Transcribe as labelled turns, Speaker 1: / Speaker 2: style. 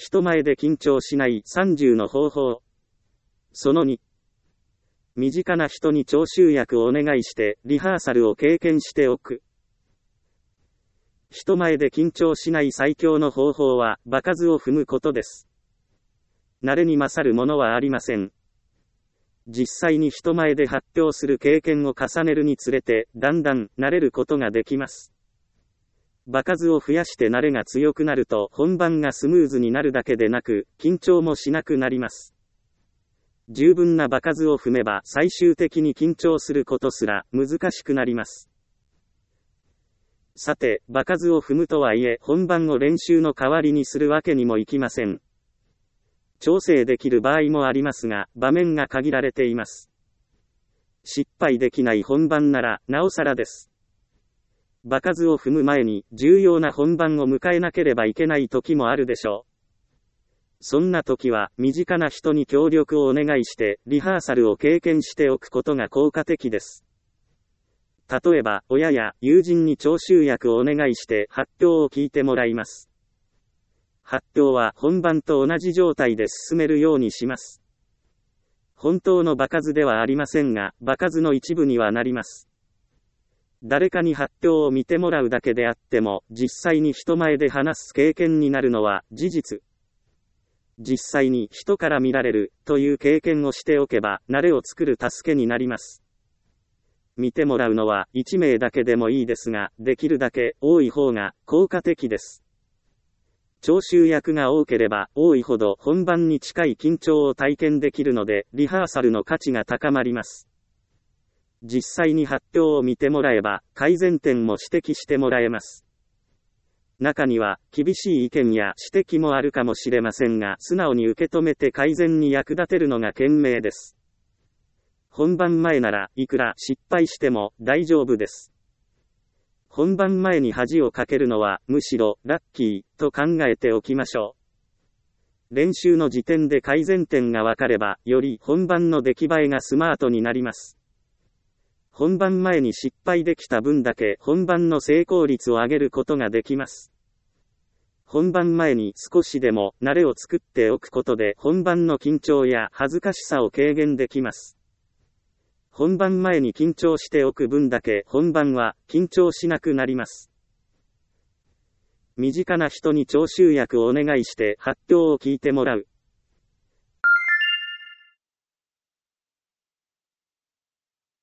Speaker 1: 人前で緊張しない30の方法。その2。身近な人に聴衆役をお願いしてリハーサルを経験しておく。人前で緊張しない最強の方法は場数を踏むことです。慣れに勝るものはありません。実際に人前で発表する経験を重ねるにつれてだんだん慣れることができます。場数を増やして慣れが強くなると本番がスムーズになるだけでなく緊張もしなくなります。十分な場数を踏めば最終的に緊張することすら難しくなります。さて、場数を踏むとはいえ本番を練習の代わりにするわけにもいきません。調整できる場合もありますが、場面が限られています。失敗できない本番ならなおさらです。場数を踏む前に重要な本番を迎えなければいけない時もあるでしょう。そんな時は身近な人に協力をお願いしてリハーサルを経験しておくことが効果的です。例えば親や友人に聴衆役をお願いして発表を聞いてもらいます。発表は本番と同じ状態で進めるようにします。本当の場数ではありませんが、場数の一部にはなります。誰かに発表を見てもらうだけであっても、実際に人前で話す経験になるのは事実。実際に人から見られるという経験をしておけば、慣れを作る助けになります。見てもらうのは1名だけでもいいですが、できるだけ多い方が効果的です。聴衆役が多ければ多いほど本番に近い緊張を体験できるので、リハーサルの価値が高まります。実際に発表を見てもらえば、改善点も指摘してもらえます。中には、厳しい意見や指摘もあるかもしれませんが、素直に受け止めて改善に役立てるのが賢明です。本番前ならいくら失敗しても大丈夫です。本番前に恥をかけるのはむしろラッキーと考えておきましょう。練習の時点で改善点が分かれば、より本番の出来栄えがスマートになります。本番前に失敗できた分だけ本番の成功率を上げることができます。本番前に少しでも慣れを作っておくことで本番の緊張や恥ずかしさを軽減できます。本番前に緊張しておく分だけ本番は緊張しなくなります。身近な人に聴衆役をお願いして発表を聞いてもらう。